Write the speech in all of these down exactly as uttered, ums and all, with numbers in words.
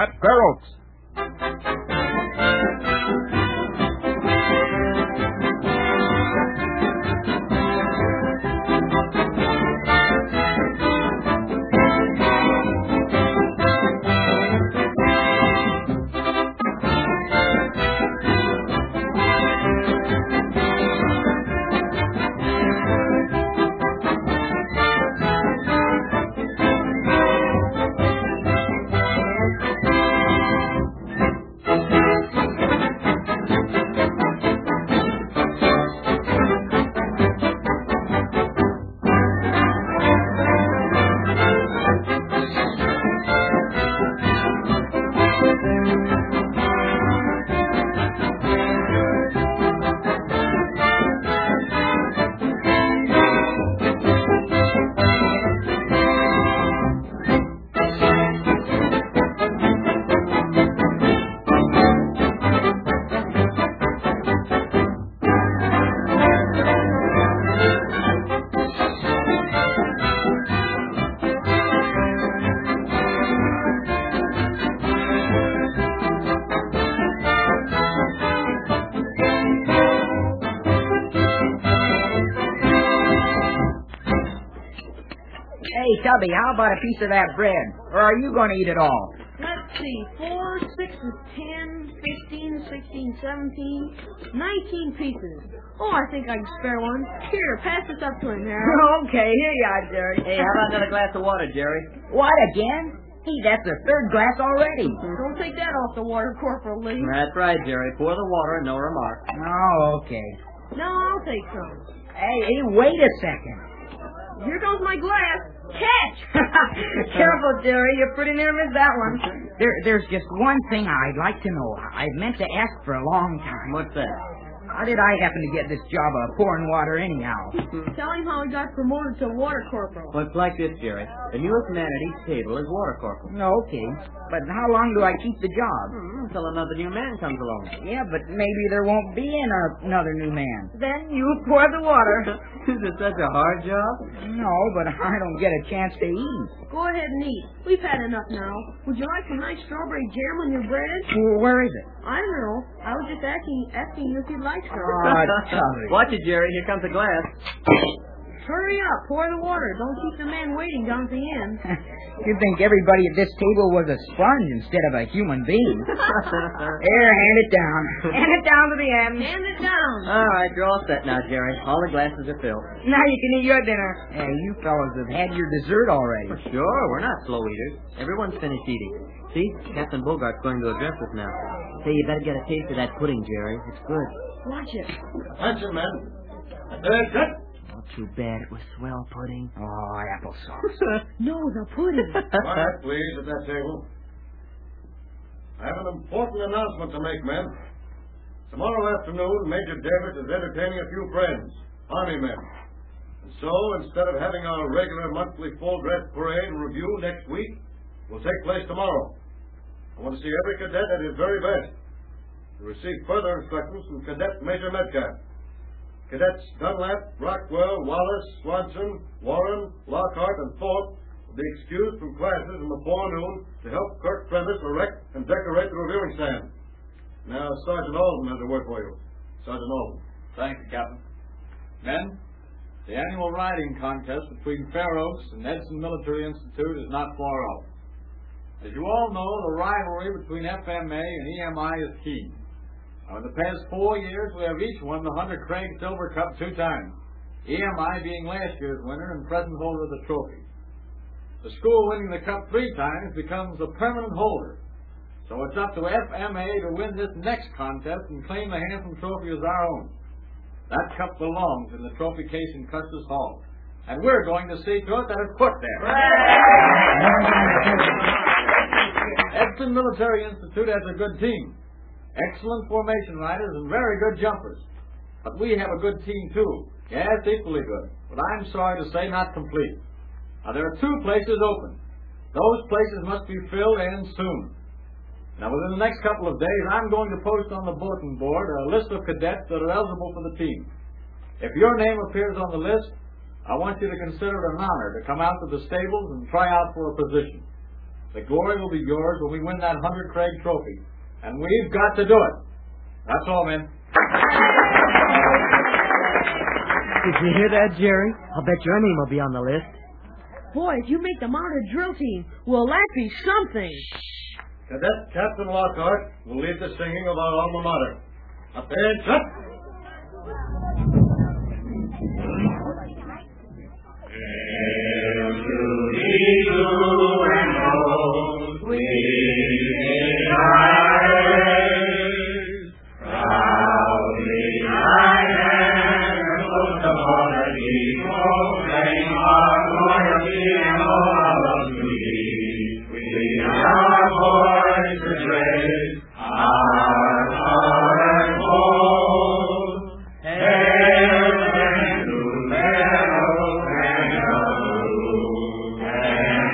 at Fair Oaks. Hey, Tubby, how about a piece of that bread? Or are you going to eat it all? Let's see. Four, six, and ten, fifteen, sixteen, seventeen, nineteen pieces. Oh, I think I can spare one. Here, pass this up to him, Harold. Okay, here you are, Jerry. Hey, how about another glass of water, Jerry? What, again? Hey, that's the third glass already. Don't take that off the water, Corporal Lee. That's right, Jerry. Pour the water and no remark. Oh, okay. No, I'll take some. Hey, hey, wait a second. Here goes my glass. Catch! Careful, Jerry. You pretty near missed that one. There, there's just one thing I'd like to know. I've meant to ask for a long time. What's that? How did I happen to get this job of pouring water anyhow? Tell him how he got promoted to water corporal. Well, it's like this, Jerry. The newest man at each table is water corporal. Okay, but how long do I keep the job? Hmm, until another new man comes along. Yeah, but maybe there won't be an- another new man. Then you pour the water. Is it such a hard job? No, but I don't get a chance to eat. Go ahead and eat. We've had enough now. Would you like some nice strawberry jam on your bread? Well, where is it? I don't know. I was just asking, asking you if you'd like some. Oh, Tubby. Watch it, Jerry. Here comes the glass. Hurry up. Pour the water. Don't keep the man waiting down at the end. You'd think everybody at this table was a sponge instead of a human being. Here, hand it down. Hand it down to the end. Hand it down. All right, you're all set now, Jerry. All the glasses are filled. Now you can eat your dinner. Hey, you fellows have had your dessert already. Sure, we're not slow eaters. Everyone's finished eating. See, Captain Bogart's going to address us now. Say, you better get a taste of that pudding, Jerry. It's good. Watch it. Attention, men. Attention. Not too bad. It was swell pudding. Oh, applesauce. No, the pudding. Quiet, please, at that table. I have an important announcement to make, men. Tomorrow afternoon, Major Davis is entertaining a few friends, Army men. And so, instead of having our regular monthly full-dress parade and review next week, will take place tomorrow. I want to see every cadet at his very best. To receive further instructions from Cadet Major Metcalf. Cadets Dunlap, Rockwell, Wallace, Swanson, Warren, Lockhart, and Thorpe will be excused from classes in the forenoon to help Kirk Prentice erect and decorate the reviewing stand. Now, Sergeant Alden has a word for you. Sergeant Alden. Thank you, Captain. Men, the annual riding contest between Fair Oaks and Edson Military Institute is not far off. As you all know, the rivalry between F M A and E M I is keen. Now, in the past four years, we have each won the Hunter Craig Silver Cup two times, E M I being last year's winner and present holder of the trophy. The school winning the cup three times becomes a permanent holder. So it's up to F M A to win this next contest and claim the handsome trophy as our own. That cup belongs in the trophy case in Custis Hall. And we're going to see to it that it's put there. Edson Military Institute has a good team. Excellent formation riders and very good jumpers. But we have a good team, too. Yes, equally good. But I'm sorry to say not complete. Now, there are two places open. Those places must be filled and soon. Now, within the next couple of days, I'm going to post on the bulletin board a list of cadets that are eligible for the team. If your name appears on the list, I want you to consider it an honor to come out to the stables and try out for a position. The glory will be yours when we win that Hunter Craig trophy. And we've got to do it. That's all, men. Did you hear that, Jerry? I'll bet your name will be on the list. Boy, if you make the mounted drill team, will that be something? Cadet Captain Lockhart will lead the singing of our alma mater. Attention! Hail to thee, blue and gold, we sing our praise. Proudly I am, both the monarchy, proclaim our loyalty and all of thee. We are boys to raise our heart bold. Hail and to Pharaoh and Abu and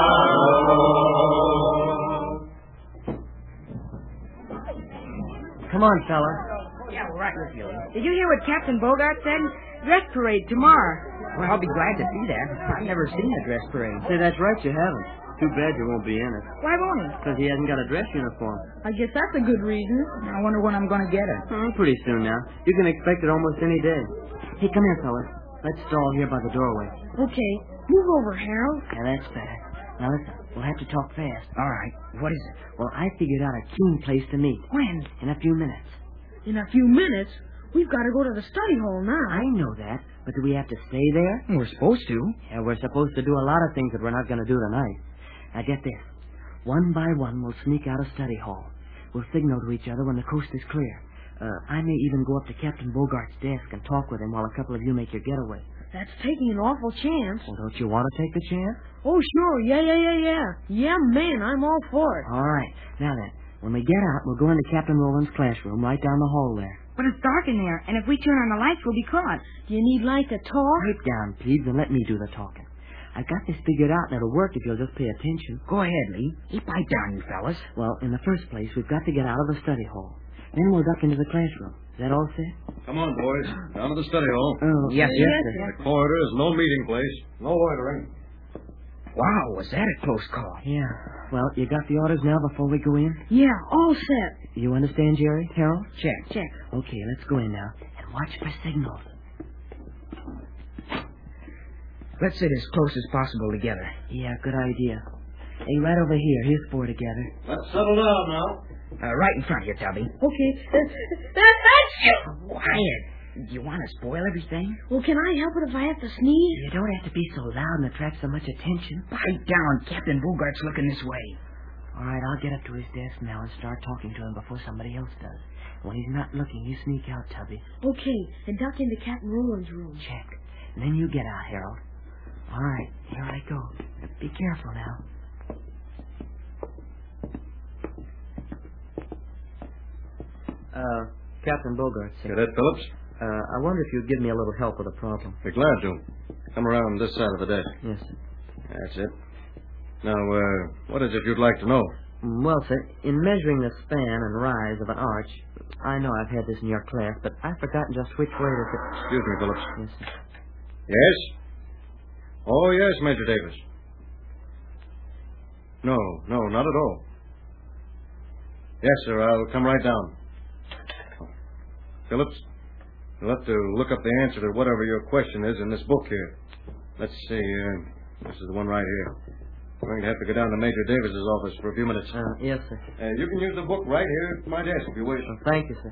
Apollo. Come on, fella. Yeah, right with you. Did you hear what Captain Bogart said? Dress parade tomorrow. Well, I'll be glad to see that. I've never seen a dress parade. Say, that's right, you haven't. Too bad you won't be in it. Why won't he? Because he hasn't got a dress uniform. I guess that's a good reason. I wonder when I'm going to get it. Oh, pretty soon now. You can expect it almost any day. Hey, come here, fellas. Let's stall here by the doorway. Okay, move over, Harold. Yeah, that's better. Now listen, we'll have to talk fast. All right. What is it? Well, I figured out a keen place to meet. When? In a few minutes. In a few minutes, we've got to go to the study hall now. I know that, but do we have to stay there? We're supposed to. Yeah, we're supposed to do a lot of things that we're not going to do tonight. Now get this. One by one, we'll sneak out of study hall. We'll signal to each other when the coast is clear. Uh, I may even go up to Captain Bogart's desk and talk with him while a couple of you make your getaway. That's taking an awful chance. Well, don't you want to take the chance? Oh, sure. Yeah, yeah, yeah, yeah. Yeah, man, I'm all for it. All right. Now then, when we get out, we'll go into Captain Rowland's classroom right down the hall there. But it's dark in there, and if we turn on the lights, we'll be caught. Do you need light to talk? Pipe down, please, and let me do the talking. I've got this figured out, and it'll work if you'll just pay attention. Go ahead, Lee. Keep pipe down, you fellas. Well, in the first place, we've got to get out of the study hall. Then we'll duck into the classroom. Is that all set? Come on, boys. Down to the study hall. Oh, Yes, yes, yes, sir. The corridor is no meeting place. No loitering. Wow, was that a close call? Yeah. Well, you got the orders now before we go in? Yeah, all set. You understand, Jerry? Harold? Check. Check. Okay, let's go in now. And watch for signals. Let's sit as close as possible together. Yeah, good idea. Hey, right over here. Here's four together. Let's settle down now. Uh, right in front of you, Tubby. Okay. That's you. Quiet. Do you want to spoil everything? Well, can I help it if I have to sneeze? You don't have to be so loud and attract so much attention. Pipe down. Captain Bogart's looking this way. All right, I'll get up to his desk now and start talking to him before somebody else does. When he's not looking, you sneak out, Tubby. Okay, and duck into Captain Rowland's room. Check. And then you get out, Harold. All right, here I go. Be careful now. Uh, Captain Bogart, sir. Cadet Phillips? Uh, I wonder if you'd give me a little help with a problem. Be glad to. Come around this side of the desk. Yes, sir. That's it. Now, uh, what is it you'd like to know? Mm, Well, sir, in measuring the span and rise of an arch, I know I've had this in your class, but I've forgotten just which way to... Excuse me, Phillips. Yes, sir. Yes? Oh, yes, Major Davis. No, no, not at all. Yes, sir, I'll come right down. Phillips, you'll have to look up the answer to whatever your question is in this book here. Let's see, uh, this is the one right here. I'm going to have to go down to Major Davis's office for a few minutes. Uh, yes, sir. Uh, you can use the book right here at my desk if you wish. Well, thank you, sir.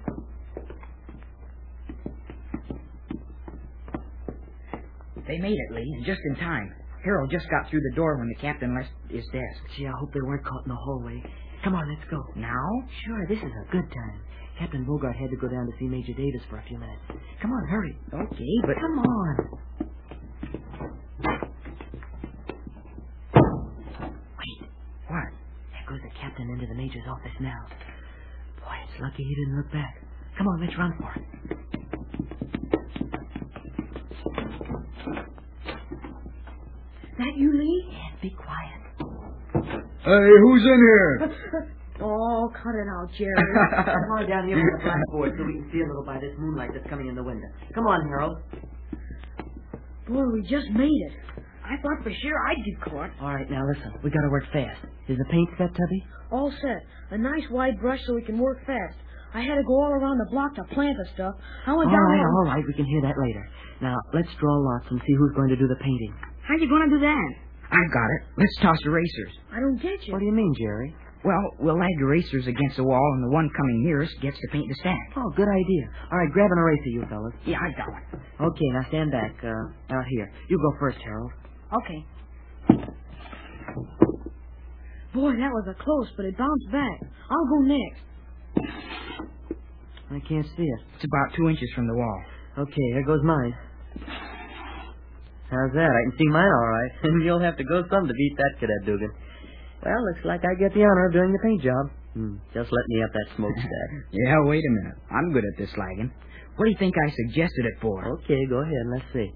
They made it, Lee, and just in time. Harold just got through the door when the captain left his desk. Gee, I hope they weren't caught in the hallway. Come on, let's go. Now? Sure, this is a good time. Captain Bogart had to go down to see Major Davis for a few minutes. Come on, hurry. Okay, but... Come on. Wait. What? There goes the captain into the major's office now. Boy, it's lucky he didn't look back. Come on, let's run for it. That you, Lee? Yeah, be quiet. Hey, who's in here? Oh, cut it out, Jerry. Come on down here on the blackboard so we can see a little by this moonlight that's coming in the window. Come on, Harold. Boy, we just made it. I thought for sure I'd get caught. All right, now listen. We got to work fast. Is the paint set, Tubby? All set. A nice wide brush so we can work fast. I had to go all around the block to plant the stuff. I went All down right, there- all right. We can hear that later. Now, let's draw lots and see who's going to do the painting. How you going to do that? I've got it. Let's toss erasers. I don't get you. What do you mean, Jerry? Well, we'll lag erasers against the wall, and the one coming nearest gets to paint the stack. Oh, good idea. All right, grab an eraser, you fellas. Yeah, I've got one. Okay, now stand back. Uh, out here. You go first, Harold. Okay. Boy, that was a close, but it bounced back. I'll go next. I can't see it. It's about two inches from the wall. Okay, here goes mine. How's that? I can see mine all right. And you'll have to go some to beat that, Cadet Dugan. Well, looks like I get the honor of doing the paint job. Hmm, just let me up that smokestack. Yeah, wait a minute. I'm good at this lagging. What do you think I suggested it for? Okay, go ahead. Let's see.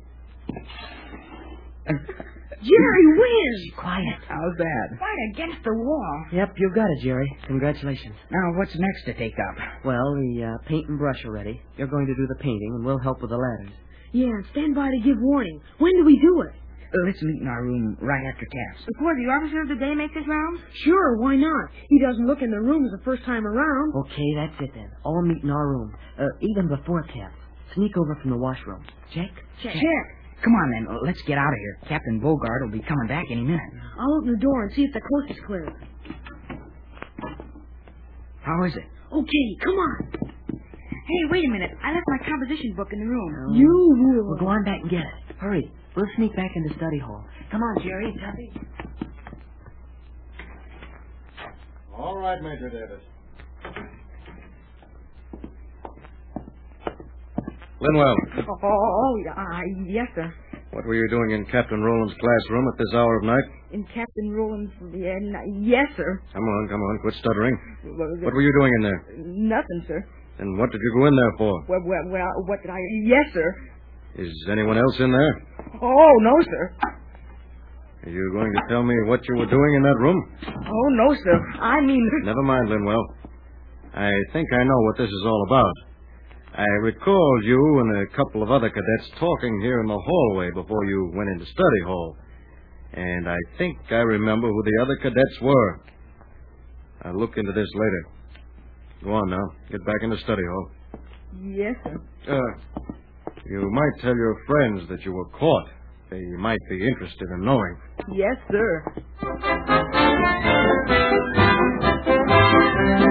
Jerry wins! Quiet. How's that? Right against the wall. Yep, you got it, Jerry. Congratulations. Now, what's next to take up? Well, the uh, paint and brush are ready. You're going to do the painting, and we'll help with the ladders. Yeah, and stand by to give warning. When do we do it? Uh, let's meet in our room right after taps. Before the officer of the day makes his rounds? Sure, why not? He doesn't look in the rooms the first time around. Okay, that's it then. All meet in our room. Uh, even before taps. Sneak over from the washroom. Check? Check. Check. Come on, then. Let's get out of here. Captain Bogart will be coming back any minute. I'll open the door and see if the coast is clear. How is it? Okay, come on. Hey, wait a minute. I left my composition book in the room. Oh. You rule. Well, go on back and get it. Hurry. We'll sneak back into study hall. Come on, Jerry. Tubby. All right, Major Davis. Linwell, Oh, oh yeah, uh, yes, sir. what were you doing in Captain Rowland's classroom at this hour of night? In Captain Rowland's... Yeah, n- yes, sir. Come on, come on, quit stuttering. Well, What were you doing in there? Nothing, sir. And what did you go in there for? Well, well, well, what did I... Yes, sir. Is anyone else in there? Oh, no, sir. Are you going to tell me what you were doing in that room? Oh, no, sir. I mean... Never mind, Linwell. I think I know what this is all about. I recall you and a couple of other cadets talking here in the hallway before you went into study hall. And I think I remember who the other cadets were. I'll look into this later. Go on now. Get back into study hall. Yes, sir. Uh, you might tell your friends that you were caught. They might be interested in knowing. Yes, sir.